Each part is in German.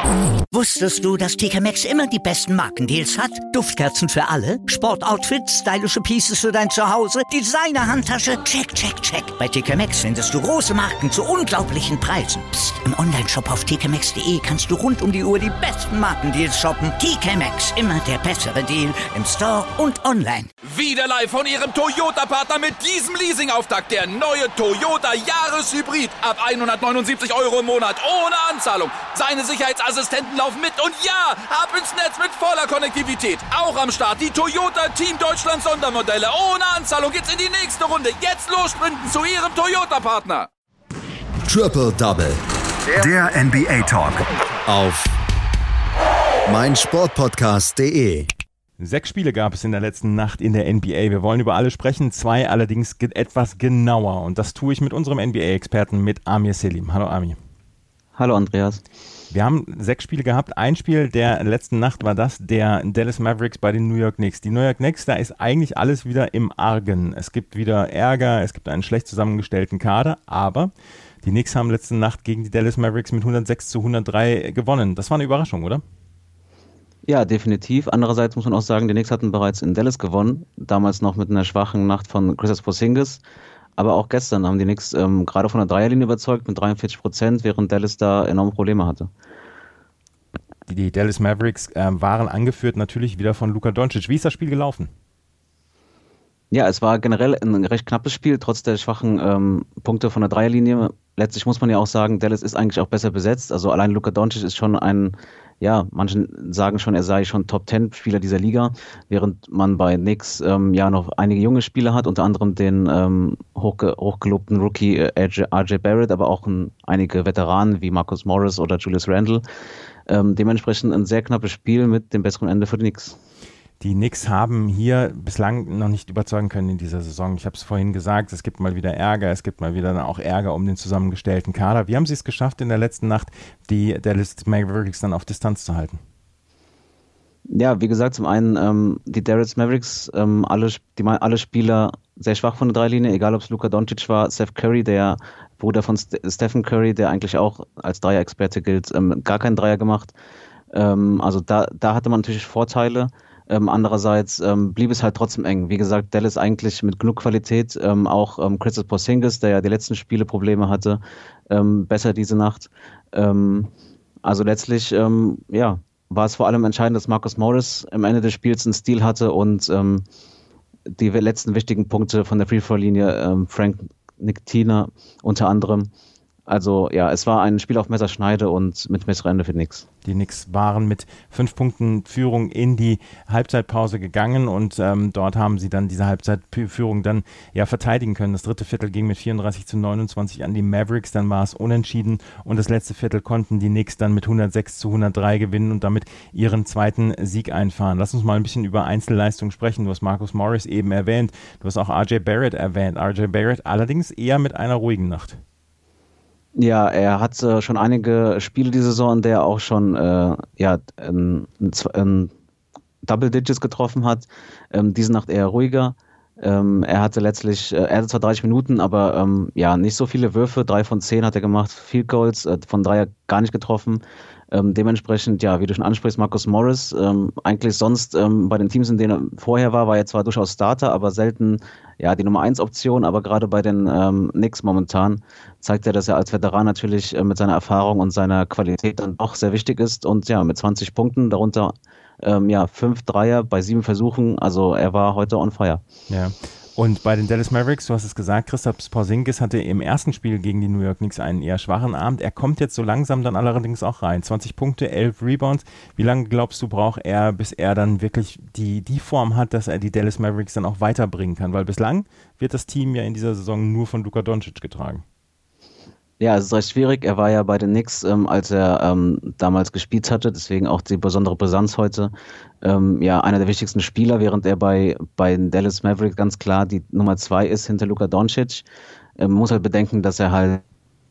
Wusstest du, dass TK Maxx immer die besten Markendeals hat? Duftkerzen für alle, Sportoutfits, stylische Pieces für dein Zuhause, Designer-Handtasche, check, check, check. Bei TK Maxx findest du große Marken zu unglaublichen Preisen. Psst. Im Onlineshop auf tkmaxx.de kannst du rund um die Uhr die besten Markendeals shoppen. TK Maxx, immer der bessere Deal im Store und online. Wieder live von Ihrem Toyota-Partner mit diesem Leasing-Auftakt. Der neue Toyota Jahreshybrid. Ab 179 € im Monat. Ohne Anzahlung. Seine Sicherheitsassistenten laufen mit. Und ja, ab ins Netz mit voller Konnektivität. Auch am Start die Toyota Team Deutschland Sondermodelle. Ohne Anzahlung geht's in die nächste Runde. Jetzt los sprinten zu Ihrem Toyota-Partner. Triple Double. Der NBA Talk. Auf meinsportpodcast.de. 6 Spiele gab es in der letzten Nacht in der NBA. Wir wollen über alle sprechen, 2 allerdings etwas genauer. Und das tue ich mit unserem NBA-Experten, mit Amir Selim. Hallo Amir. Hallo Andreas. Wir haben 6 Spiele gehabt. Ein Spiel der letzten Nacht war das der Dallas Mavericks bei den New York Knicks. Die New York Knicks, da ist eigentlich alles wieder im Argen. Es gibt wieder Ärger, es gibt einen schlecht zusammengestellten Kader, aber die Knicks haben letzte Nacht gegen die Dallas Mavericks mit 106-103 gewonnen. Das war eine Überraschung, oder? Ja, definitiv. Andererseits muss man auch sagen, die Knicks hatten bereits in Dallas gewonnen, damals noch mit einer schwachen Nacht von Kristaps Porzingis. Aber auch gestern haben die Knicks gerade von der Dreierlinie überzeugt mit 43%, während Dallas da enorme Probleme hatte. Die Dallas Mavericks waren angeführt natürlich wieder von Luka Doncic. Wie ist das Spiel gelaufen? Ja, es war generell ein recht knappes Spiel, trotz der schwachen Punkte von der Dreierlinie. Letztlich muss man ja auch sagen, Dallas ist eigentlich auch besser besetzt. Also allein Luka Doncic ist schon manche sagen schon, er sei schon Top-10-Spieler dieser Liga, während man bei Knicks noch einige junge Spieler hat, unter anderem den hochgelobten Rookie RJ Barrett, aber auch einige Veteranen wie Marcus Morris oder Julius Randle. Dementsprechend ein sehr knappes Spiel mit dem besseren Ende für die Knicks. Die Knicks haben hier bislang noch nicht überzeugen können in dieser Saison. Ich habe es vorhin gesagt, es gibt mal wieder Ärger, es gibt mal wieder dann auch Ärger um den zusammengestellten Kader. Wie haben sie es geschafft, in der letzten Nacht die Dallas Mavericks dann auf Distanz zu halten? Ja, wie gesagt, zum einen die Dallas Mavericks, alle Spieler sehr schwach von der Dreilinie, egal ob es Luka Doncic war, Seth Curry, der Bruder von Stephen Curry, der eigentlich auch als Dreier-Experte gilt, gar keinen Dreier gemacht. Also da hatte man natürlich Vorteile. Andererseits blieb es halt trotzdem eng. Wie gesagt, Dallas eigentlich mit genug Qualität, auch Kristaps Porzingis, der ja die letzten Spiele Probleme hatte, besser diese Nacht. Also letztlich, war es vor allem entscheidend, dass Marcus Morris am Ende des Spiels einen Steal hatte und die letzten wichtigen Punkte von der Free-Throw-Linie, Frank Ntilikina unter anderem. Also ja, es war ein Spiel auf Messerschneide und mit besserem Ende für die Knicks. Die Knicks waren mit 5 Punkten Führung in die Halbzeitpause gegangen und dort haben sie dann diese Halbzeitführung dann verteidigen können. Das dritte Viertel ging mit 34-29 an die Mavericks, dann war es unentschieden und das letzte Viertel konnten die Knicks dann mit 106-103 gewinnen und damit ihren zweiten Sieg einfahren. Lass uns mal ein bisschen über Einzelleistungen sprechen. Du hast Marcus Morris eben erwähnt, du hast auch RJ Barrett erwähnt. RJ Barrett allerdings eher mit einer ruhigen Nacht. Ja, er hat schon einige Spiele diese Saison, in der er auch schon Double Digits getroffen hat. Diese Nacht eher ruhiger. Er hatte zwar 30 Minuten, aber nicht so viele Würfe. 3 von 10 hat er gemacht, Field Goals, von 3 gar nicht getroffen. Dementsprechend, wie du schon ansprichst, Marcus Morris, eigentlich sonst bei den Teams, in denen er vorher war er zwar durchaus Starter, aber selten die Nummer 1 Option, aber gerade bei den Knicks momentan zeigt er, dass er als Veteran natürlich mit seiner Erfahrung und seiner Qualität dann doch sehr wichtig ist und mit 20 Punkten, darunter 5 Dreier bei 7 Versuchen, also er war heute on fire. Ja. Und bei den Dallas Mavericks, du hast es gesagt, Kristaps Porzingis hatte im ersten Spiel gegen die New York Knicks einen eher schwachen Abend. Er kommt jetzt so langsam dann allerdings auch rein. 20 Punkte, 11 Rebounds. Wie lange glaubst du, braucht er, bis er dann wirklich die Form hat, dass er die Dallas Mavericks dann auch weiterbringen kann? Weil bislang wird das Team ja in dieser Saison nur von Luka Doncic getragen. Ja, es ist recht schwierig. Er war ja bei den Knicks, als er damals gespielt hatte, deswegen auch die besondere Brisanz heute. Einer der wichtigsten Spieler, während er bei den Dallas Mavericks ganz klar die Nummer 2 ist hinter Luka Doncic. Man muss halt bedenken, dass er halt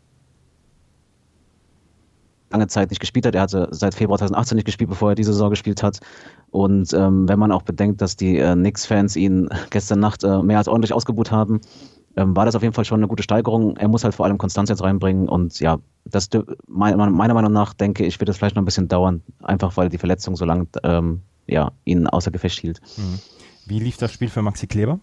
lange Zeit nicht gespielt hat. Er hatte seit Februar 2018 nicht gespielt, bevor er diese Saison gespielt hat. Und wenn man auch bedenkt, dass die Knicks-Fans ihn gestern Nacht mehr als ordentlich ausgebuht haben, war das auf jeden Fall schon eine gute Steigerung. Er muss halt vor allem Konstanz jetzt reinbringen und ja, das meiner Meinung nach, denke ich, wird es vielleicht noch ein bisschen dauern, einfach weil die Verletzung so lange ihn außer Gefecht hielt. Wie lief das Spiel für Maxi Kleber?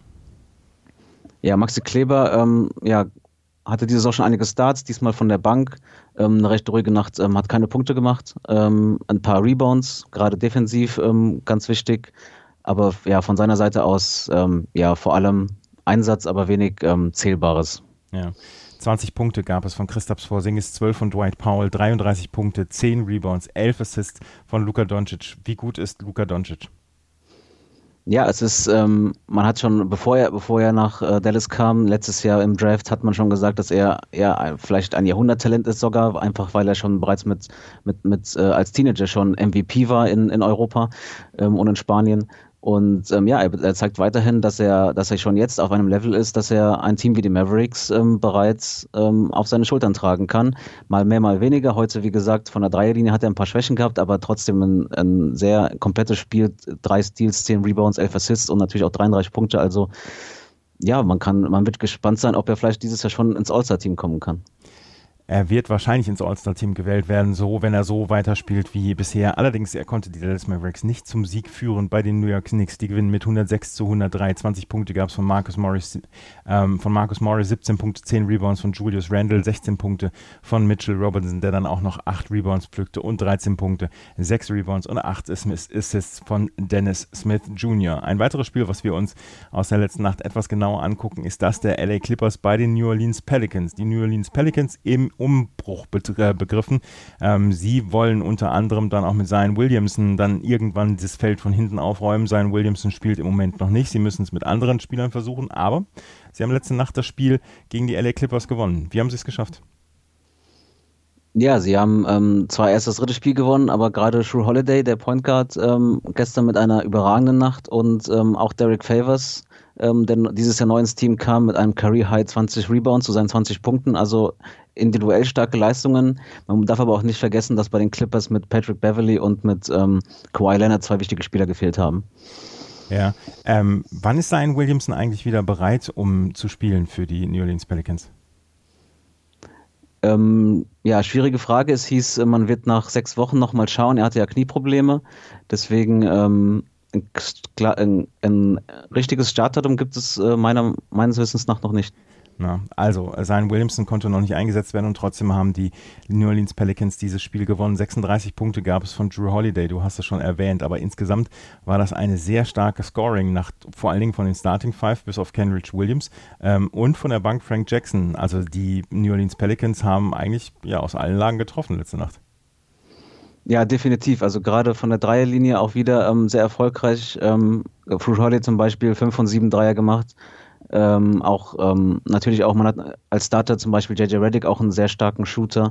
Ja, Maxi Kleber hatte diese Saison schon einige Starts, diesmal von der Bank, eine recht ruhige Nacht, hat keine Punkte gemacht, ein paar Rebounds, gerade defensiv ganz wichtig, aber ja, von seiner Seite aus vor allem Einsatz, aber wenig Zählbares. Ja. 20 Punkte gab es von Kristaps Porzingis, 12 von Dwight Powell, 33 Punkte, 10 Rebounds, 11 Assists von Luka Doncic. Wie gut ist Luka Doncic? Ja, es ist, man hat schon, bevor er nach Dallas kam, letztes Jahr im Draft, hat man schon gesagt, dass er vielleicht ein Jahrhunderttalent ist sogar, einfach weil er schon bereits mit als Teenager schon MVP war in Europa und in Spanien. Und er zeigt weiterhin, dass er schon jetzt auf einem Level ist, dass er ein Team wie die Mavericks bereits auf seine Schultern tragen kann. Mal mehr, mal weniger. Heute, wie gesagt, von der Dreierlinie hat er ein paar Schwächen gehabt, aber trotzdem ein sehr komplettes Spiel. 3 Steals, 10 Rebounds, 11 Assists und natürlich auch 33 Punkte. Also ja, man wird gespannt sein, ob er vielleicht dieses Jahr schon ins All-Star-Team kommen kann. Er wird wahrscheinlich ins All-Star-Team gewählt werden, wenn er so weiterspielt wie bisher. Allerdings, er konnte die Dallas Mavericks nicht zum Sieg führen bei den New York Knicks. Die gewinnen mit 106-103. 20 Punkte gab es von Marcus Morris, 17 Punkte, 10 Rebounds von Julius Randle, 16 Punkte von Mitchell Robinson, der dann auch noch 8 Rebounds pflückte und 13 Punkte, 6 Rebounds und 8 Assists von Dennis Smith Jr. Ein weiteres Spiel, was wir uns aus der letzten Nacht etwas genauer angucken, ist das der LA Clippers bei den New Orleans Pelicans. Die New Orleans Pelicans im Umbruch begriffen. Sie wollen unter anderem dann auch mit Zion Williamson dann irgendwann das Feld von hinten aufräumen. Zion Williamson spielt im Moment noch nicht. Sie müssen es mit anderen Spielern versuchen, aber sie haben letzte Nacht das Spiel gegen die LA Clippers gewonnen. Wie haben sie es geschafft? Ja, sie haben zwar erst das dritte Spiel gewonnen, aber gerade Jrue Holiday, der Point Guard, gestern mit einer überragenden Nacht und auch Derek Favors, der dieses Jahr neu ins Team kam, mit einem Career-High 20 Rebounds zu seinen 20 Punkten, also individuell starke Leistungen. Man darf aber auch nicht vergessen, dass bei den Clippers mit Patrick Beverley und mit Kawhi Leonard 2 wichtige Spieler gefehlt haben. Ja, wann ist Zion Williamson eigentlich wieder bereit, um zu spielen für die New Orleans Pelicans? Schwierige Frage. Es hieß, man wird nach 6 Wochen nochmal schauen. Er hatte ja Knieprobleme. Deswegen ein richtiges Startdatum gibt es meines Wissens nach noch nicht. Na, also, Zion Williamson konnte noch nicht eingesetzt werden und trotzdem haben die New Orleans Pelicans dieses Spiel gewonnen. 36 Punkte gab es von Jrue Holiday, du hast es schon erwähnt, aber insgesamt war das eine sehr starke Scoring-Nacht, vor allen Dingen von den Starting Five bis auf Kenrich Williams und von der Bank Frank Jackson. Also die New Orleans Pelicans haben eigentlich aus allen Lagen getroffen letzte Nacht. Ja, definitiv. Also gerade von der Dreierlinie auch wieder sehr erfolgreich. Jrue Holiday zum Beispiel 5 von 7 Dreier gemacht. Natürlich auch, man hat als Starter zum Beispiel JJ Redick auch einen sehr starken Shooter.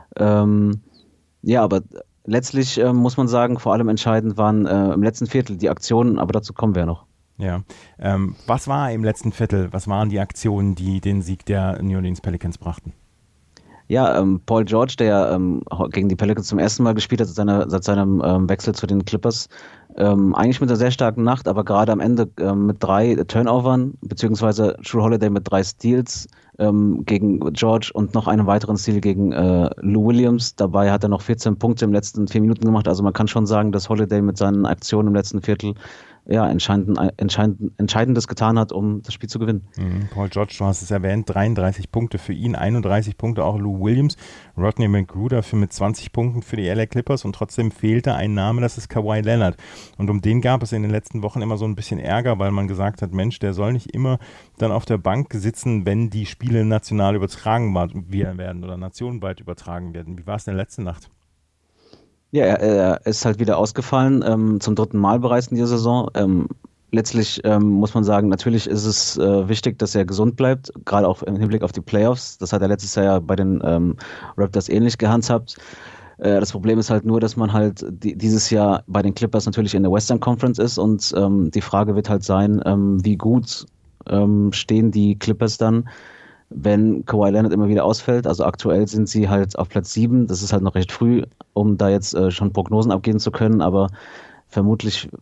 Aber letztlich muss man sagen, vor allem entscheidend waren im letzten Viertel die Aktionen, aber dazu kommen wir noch. Ja, was war im letzten Viertel, was waren die Aktionen, die den Sieg der New Orleans Pelicans brachten? Ja, Paul George, der gegen die Pelicans zum ersten Mal gespielt hat seit seinem Wechsel zu den Clippers, eigentlich mit einer sehr starken Nacht, aber gerade am Ende mit 3 Turnovern, beziehungsweise Jrue Holiday mit 3 Steals gegen George und noch einen weiteren Steal gegen Lou Williams. Dabei hat er noch 14 Punkte im letzten 4 Minuten gemacht. Also man kann schon sagen, dass Holiday mit seinen Aktionen im letzten Viertel Entscheidendes getan hat, um das Spiel zu gewinnen. Paul George, du hast es erwähnt, 33 Punkte für ihn, 31 Punkte auch Lou Williams, Rodney McGrew dafür mit 20 Punkten für die LA Clippers und trotzdem fehlte ein Name, das ist Kawhi Leonard. Und um den gab es in den letzten Wochen immer so ein bisschen Ärger, weil man gesagt hat, Mensch, der soll nicht immer dann auf der Bank sitzen, wenn die Spiele national übertragen werden oder nationenweit übertragen werden. Wie war es denn letzte Nacht? Ja, er ist halt wieder ausgefallen, zum 3. Mal bereits in dieser Saison. Letztlich muss man sagen, natürlich ist es wichtig, dass er gesund bleibt, gerade auch im Hinblick auf die Playoffs. Das hat er letztes Jahr ja bei den Raptors ähnlich gehandhabt. Das Problem ist halt nur, dass man halt dieses Jahr bei den Clippers natürlich in der Western Conference ist und die Frage wird halt sein, wie gut stehen die Clippers dann, wenn Kawhi Leonard immer wieder ausfällt. Also aktuell sind sie halt auf Platz 7. Das ist halt noch recht früh, um da jetzt schon Prognosen abgeben zu können. Aber vermutlich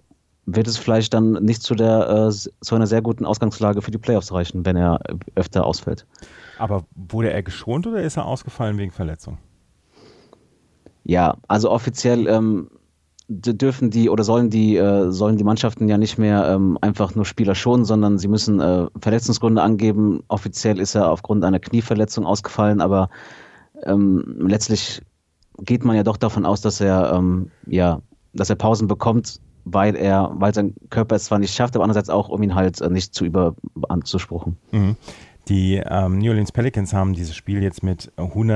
wird es vielleicht dann nicht zu einer sehr guten Ausgangslage für die Playoffs reichen, wenn er öfter ausfällt. Aber wurde er geschont oder ist er ausgefallen wegen Verletzung? Ja, also offiziell sollen die Mannschaften ja nicht mehr einfach nur Spieler schonen, sondern sie müssen Verletzungsgründe angeben. Offiziell ist er aufgrund einer Knieverletzung ausgefallen, aber letztlich geht man ja doch davon aus, dass er Pausen bekommt, weil sein Körper es zwar nicht schafft, aber andererseits auch, um ihn halt nicht zu beanspruchen. Mhm. Die New Orleans Pelicans haben dieses Spiel jetzt mit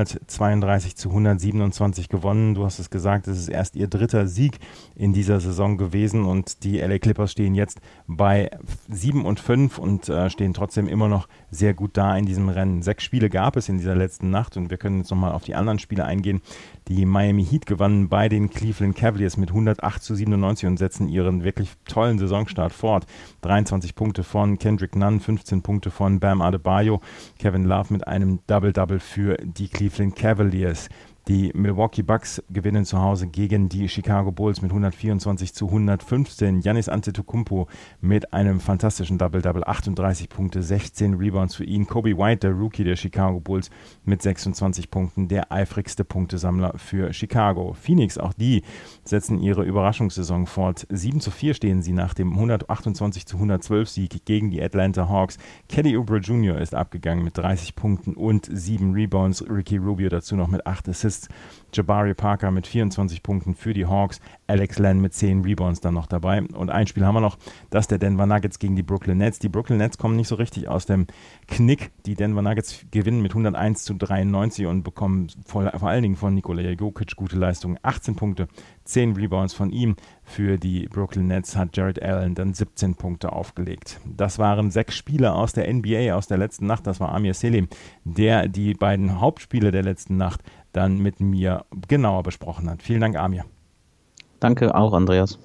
132-127 gewonnen. Du hast es gesagt, es ist erst ihr 3. Sieg in dieser Saison gewesen und die LA Clippers stehen jetzt bei 7-5 und stehen trotzdem immer noch sehr gut da in diesem Rennen. 6 Spiele gab es in dieser letzten Nacht und wir können jetzt nochmal auf die anderen Spiele eingehen. Die Miami Heat gewannen bei den Cleveland Cavaliers mit 108-97 und setzen ihren wirklich tollen Saisonstart fort. 23 Punkte von Kendrick Nunn, 15 Punkte von Bam Adebayo. Kevin Love mit einem Double-Double für die Cleveland Cavaliers. Die Milwaukee Bucks gewinnen zu Hause gegen die Chicago Bulls mit 124-115. Giannis Antetokounmpo mit einem fantastischen Double-Double, 38 Punkte, 16 Rebounds für ihn. Kobe White, der Rookie der Chicago Bulls, mit 26 Punkten, der eifrigste Punktesammler für Chicago. Phoenix, auch die setzen ihre Überraschungssaison fort. 7-4 stehen sie nach dem 128-112 Sieg gegen die Atlanta Hawks. Kelly Oubre Jr. ist abgegangen mit 30 Punkten und 7 Rebounds. Ricky Rubio dazu noch mit 8 Assists. Jabari Parker mit 24 Punkten für die Hawks, Alex Len mit 10 Rebounds dann noch dabei. Und ein Spiel haben wir noch, das der Denver Nuggets gegen die Brooklyn Nets. Die Brooklyn Nets kommen nicht so richtig aus dem Knick. Die Denver Nuggets gewinnen mit 101-93 und bekommen vor allen Dingen von Nikola Jokic gute Leistungen. 18 Punkte, 10 Rebounds von ihm. Für die Brooklyn Nets hat Jared Allen dann 17 Punkte aufgelegt. Das waren 6 Spiele aus der NBA aus der letzten Nacht. Das war Amir Selim, der die beiden Hauptspiele der letzten Nacht dann mit mir genauer besprochen hat. Vielen Dank, Amir. Danke auch, Andreas.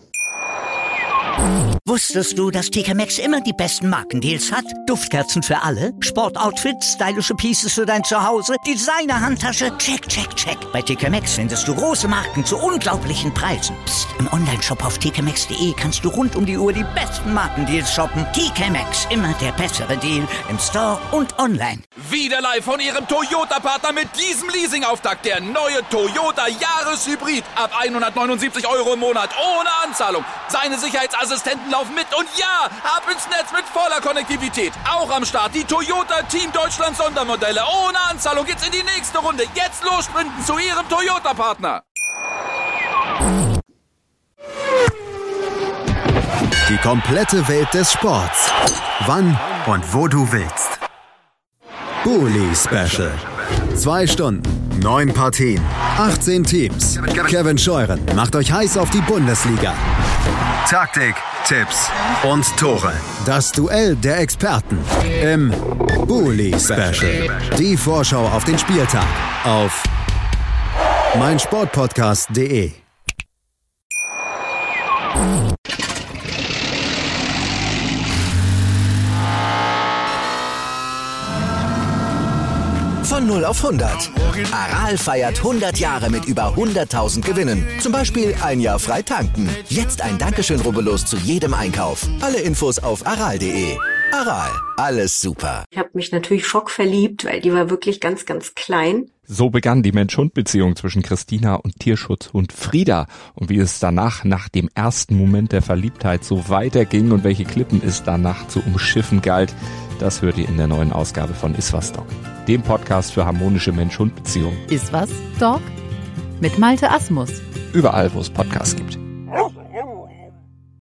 Wusstest du, dass TK Maxx immer die besten Markendeals hat? Duftkerzen für alle, Sportoutfits, stylische Pieces für dein Zuhause, Designer-Handtasche, check, check, check. Bei TK Maxx findest du große Marken zu unglaublichen Preisen. Psst. Im Onlineshop auf tkmaxx.de kannst du rund um die Uhr die besten Markendeals shoppen. TK Maxx, immer der bessere Deal im Store und online. Wieder live von ihrem Toyota-Partner mit diesem Leasing-Auftakt. Der neue Toyota Jahreshybrid. Ab 179 € im Monat ohne Anzahlung. Seine Sicherheitsassistenten laufen mit und ja, ab ins Netz mit voller Konnektivität. Auch am Start die Toyota Team Deutschland Sondermodelle. Ohne Anzahlung geht's in die nächste Runde. Jetzt los sprinten zu Ihrem Toyota-Partner. Die komplette Welt des Sports. Wann und wo du willst. Bully Special. 2 Stunden, 9 Partien, 18 Teams. Kevin Scheuren macht euch heiß auf die Bundesliga. Taktik, Tipps und Tore. Das Duell der Experten im Bully Special. Die Vorschau auf den Spieltag auf meinsportpodcast.de. Von 0 auf 100. Aral feiert 100 Jahre mit über 100.000 Gewinnen. Zum Beispiel ein Jahr frei tanken. Jetzt ein Dankeschön, rubbellos zu jedem Einkauf. Alle Infos auf aral.de. Aral, alles super. Ich habe mich natürlich schockverliebt, weil die war wirklich ganz, ganz klein. So begann die Mensch-Hund-Beziehung zwischen Christina und Tierschutzhund Frieda. Und wie es danach, nach dem ersten Moment der Verliebtheit, so weiterging und welche Klippen es danach zu umschiffen galt, das hört ihr in der neuen Ausgabe von Iswas Dog, dem Podcast für harmonische Mensch-Hund-Beziehungen. Iswas Dog? Mit Malte Asmus. Überall, wo es Podcasts gibt.